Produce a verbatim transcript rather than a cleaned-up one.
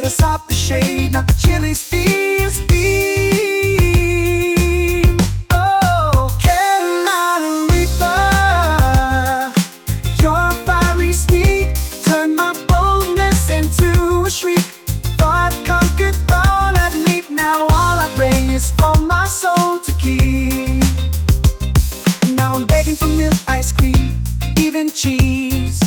the soft shade, not the chilly steam, steam. Oh, Carolina Reaper, your fiery sneak turned my boldness into a shriek. Thought conquered, thought I'd leap. Now all I pray is for my soul to keep. Now I'm begging for milk, ice cream, even cheese.